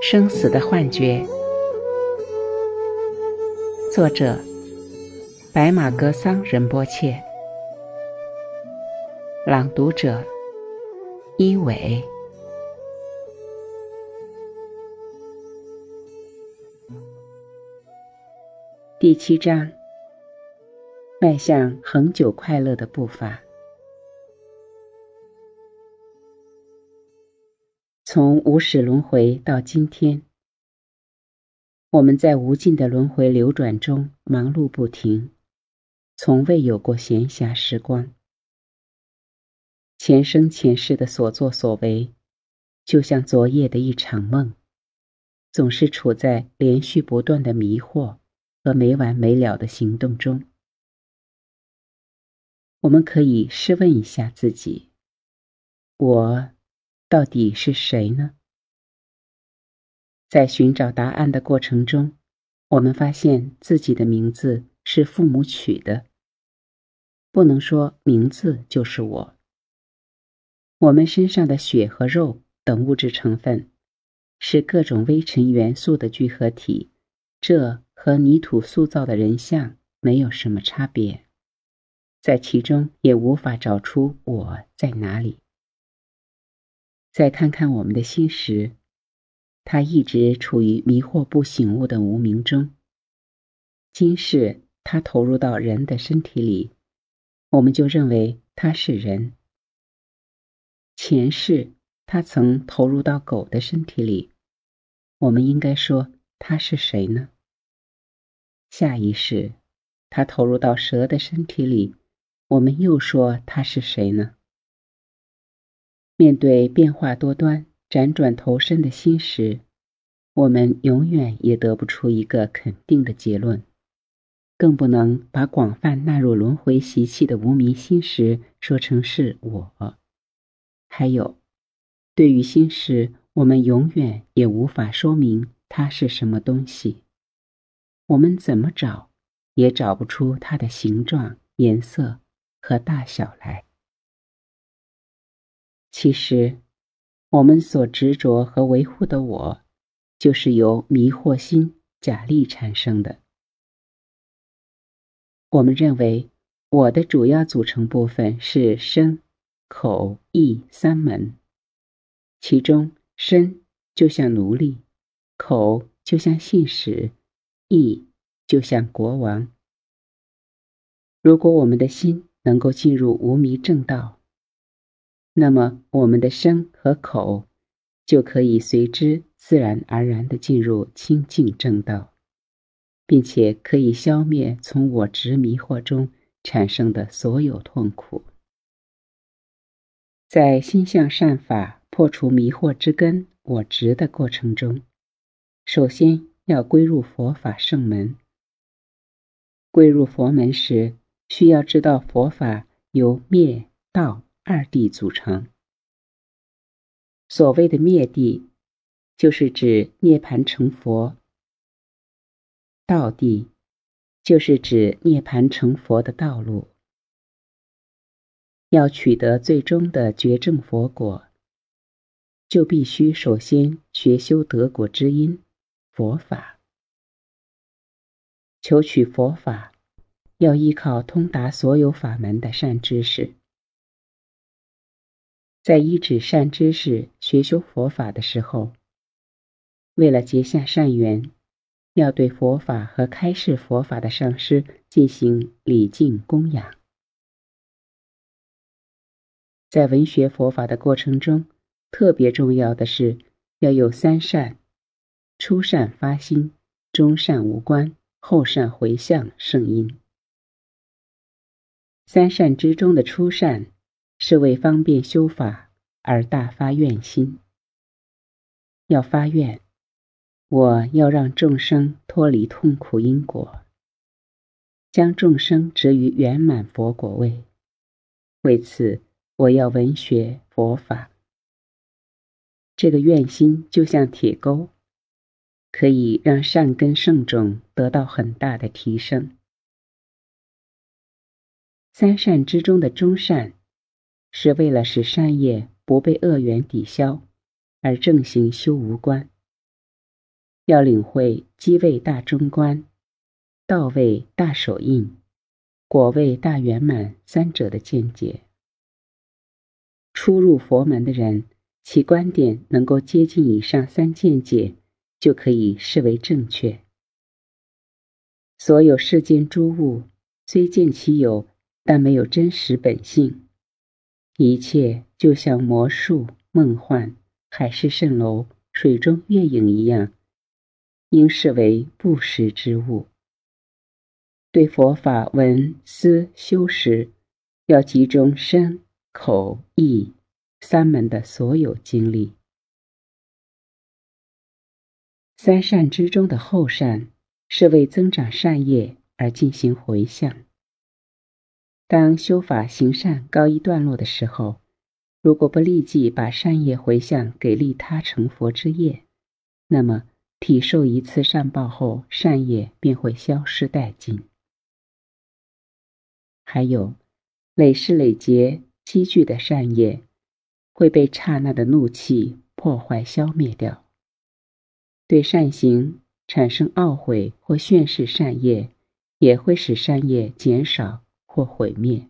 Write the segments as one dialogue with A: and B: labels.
A: 生死的幻觉，作者白马格桑仁波切，朗读者一伟。第7章，迈向恒久快乐的步伐。从无始轮回到今天，我们在无尽的轮回流转中忙碌不停，从未有过闲暇时光。前生前世的所作所为，就像昨夜的一场梦，总是处在连续不断的迷惑和没完没了的行动中。我们可以试问一下自己，我到底是谁呢？在寻找答案的过程中，我们发现自己的名字是父母取的，不能说名字就是我。我们身上的血和肉等物质成分是各种微尘元素的聚合体，这和泥土塑造的人像没有什么差别，在其中也无法找出我在哪里。再看看我们的心识，它一直处于迷惑不醒悟的无明中。今世它投入到人的身体里，我们就认为它是人。前世它曾投入到狗的身体里，我们应该说它是谁呢？下一世它投入到蛇的身体里，我们又说它是谁呢？面对变化多端、辗转投身的心识，我们永远也得不出一个肯定的结论，更不能把广泛纳入轮回习气的无明心识说成是我。还有，对于心识，我们永远也无法说明它是什么东西，我们怎么找也找不出它的形状、颜色和大小来。其实，我们所执着和维护的我，就是由迷惑心假立产生的。我们认为我的主要组成部分是身、口、意3门，其中身就像奴隶，口就像信使，意就像国王。如果我们的心能够进入无迷正道，那么我们的身和口就可以随之自然而然地进入清净正道，并且可以消灭从我执迷惑中产生的所有痛苦。在心向善法破除迷惑之根我执的过程中，首先要归入佛法圣门。归入佛门时，需要知道佛法由灭道2谛组成。所谓的灭谛，就是指涅槃成佛；道谛，就是指涅槃成佛的道路。要取得最终的觉证佛果，就必须首先学修得果之因，佛法。求取佛法，要依靠通达所有法门的善知识。在依止善知识学修佛法的时候，为了结下善缘，要对佛法和开示佛法的上师进行礼敬供养。在文学佛法的过程中，特别重要的是要有3善：初善发心，中善无关，后善回向圣因。3善之中的初善是为方便修法而大发愿心。要发愿，我要让众生脱离痛苦因果，将众生置于圆满佛果位。为此，我要闻学佛法。这个愿心就像铁钩，可以让善根圣种得到很大的提升。3善之中的中善，是为了使善业不被恶缘抵消，而正行修无关。 要领会机位大中观、道位大手印、果位大圆满三者的见解。初入佛门的人，其观点能够接近以上三见解，就可以视为正确。所有世间诸物，虽见其有，但没有真实本性。一切就像魔术、梦幻、海市蜃楼、水中月影一样，应视为不实之物。对佛法闻思修时，要集中身、口、意三门的所有精力。三善之中的后善，是为增长善业而进行回向。当修法行善告一段落的时候，如果不立即把善业回向给利他成佛之业，那么体受一次善报后，善业便会消失殆尽。还有累世累劫积聚的善业，会被刹那的怒气破坏消灭掉。对善行产生懊悔或炫示善业，也会使善业减少或毁灭。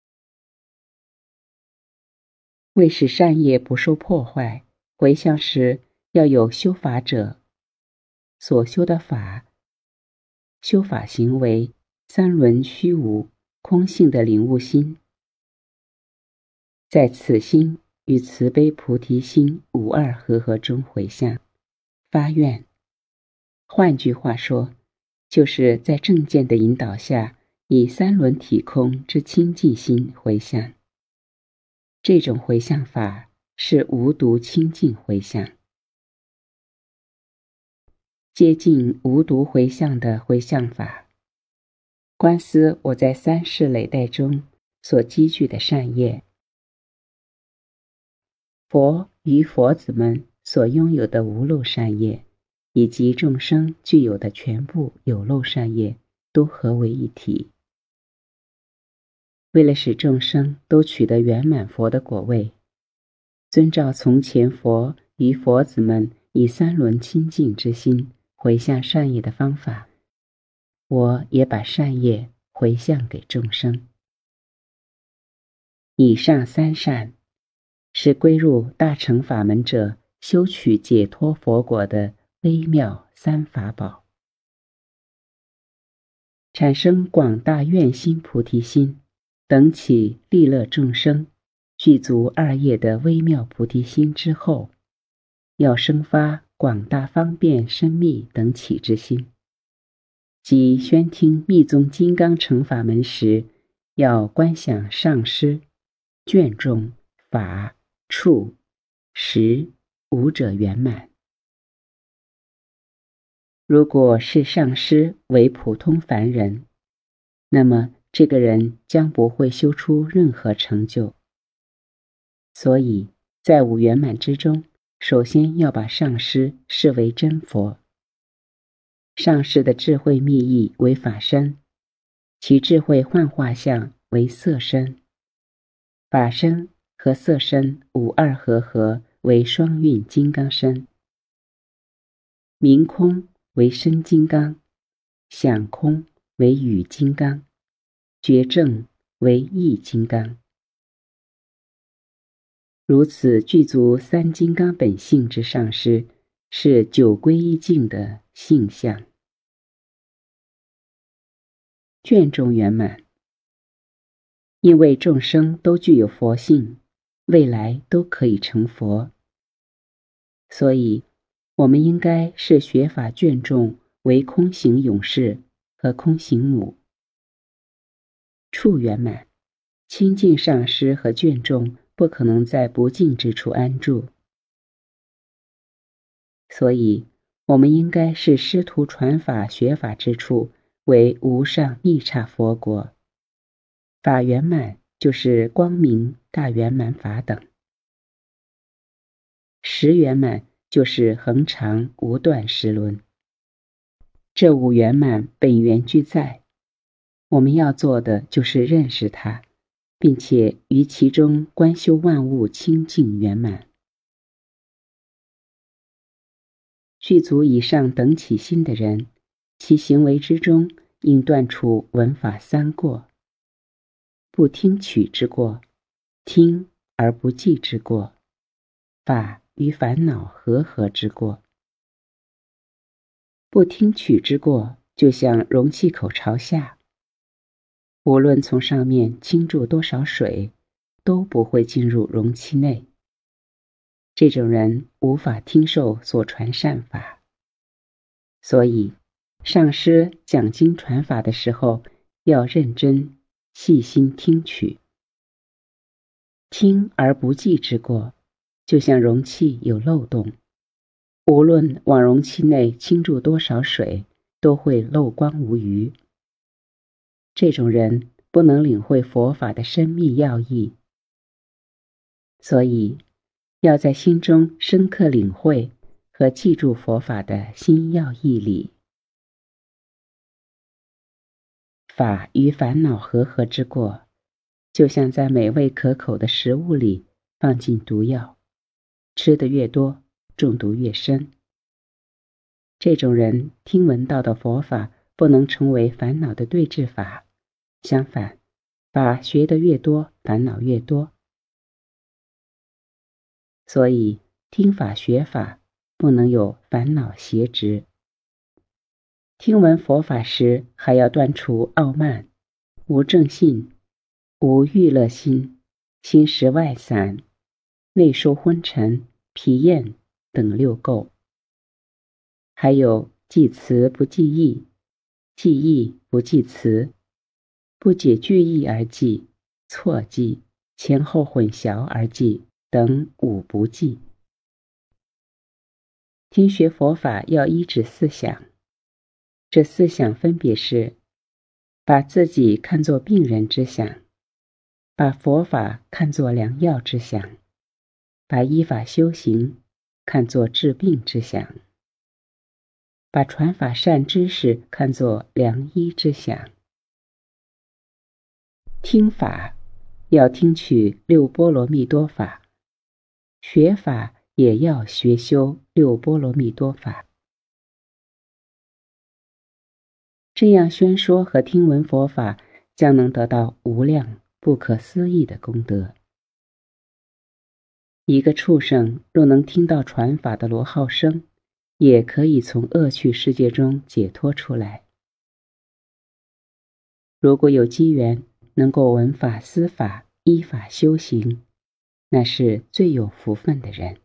A: 为使善业不受破坏，回向时要有修法者所修的法、修法行为、三轮虚无、空性的领悟心，在此心与慈悲菩提心无二合合中回向发愿。换句话说，就是在正见的引导下，以三轮体空之清净心回向。这种回向法是无毒清净回向。接近无毒回向的回向法，观思我在三世累代中所积聚的善业，佛与佛子们所拥有的无漏善业，以及众生具有的全部有漏善业，都合为一体。为了使众生都取得圆满佛的果位，遵照从前佛与佛子们以三轮清净之心回向善业的方法，我也把善业回向给众生。以上三善是归入大乘法门者修取解脱佛果的微妙三法宝。产生广大愿心菩提心，等起利乐众生具足二业的微妙菩提心之后，要生发广大方便深密等起之心，即宣听密宗金刚乘法门时，要观想上师、卷众、法、处、识五者圆满。如果是上师为普通凡人，那么这个人将不会修出任何成就。所以在五圆满之中，首先要把上师视为真佛。上师的智慧密意为法身，其智慧幻化相为色身，法身和色身五二合合为双运金刚身。明空为身金刚，想空为语金刚，觉正为意金刚。如此具足三金刚本性之上师，是九归一境的性相。卷众圆满，因为众生都具有佛性，未来都可以成佛，所以我们应该视学法卷众为空行勇士和空行母。处圆满，清净上师和卷众不可能在不净之处安住，所以我们应该视师徒传法学法之处为无上密刹佛国。法圆满就是光明大圆满法等，识圆满就是恒常无断识轮。这五圆满本源俱在，我们要做的就是认识它，并且于其中观修万物清净圆满。 具足以上等起心的人，其行为之中应断除闻法三过：不听取之过，听而不记之过，法与烦恼和合之过。不听取之过，就像容器口朝下，无论从上面倾注多少水，都不会进入容器内。这种人无法听受所传善法。所以上师讲经传法的时候，要认真细心听取。听而不记之过，就像容器有漏洞，无论往容器内倾注多少水，都会漏光无余。这种人不能领会佛法的深密要义，所以要在心中深刻领会和记住佛法的心要义理。法与烦恼和合之过，就像在美味可口的食物里放进毒药，吃得越多，中毒越深。这种人听闻到的佛法不能成为烦恼的对治法，相反，法学得越多，烦恼越多。所以听法学法不能有烦恼邪执。听闻佛法时，还要断除傲慢、无正信、无欲乐心、心识外散、内受昏沉、疲厌等六垢。还有记词不记义，记义不记词，不解句意而记，错记，前后混淆而记等五不记。听学佛法要依止四想，这四想分别是：把自己看作病人之想，把佛法看作良药之想，把依法修行看作治病之想，把传法善知识看作良医之想。听法要听取六波罗蜜多法，学法也要学修六波罗蜜多法。这样宣说和听闻佛法，将能得到无量不可思议的功德。一个畜生若能听到传法的螺号声，也可以从恶趣世界中解脱出来。如果有机缘能够闻法思法，依法修行，那是最有福分的人。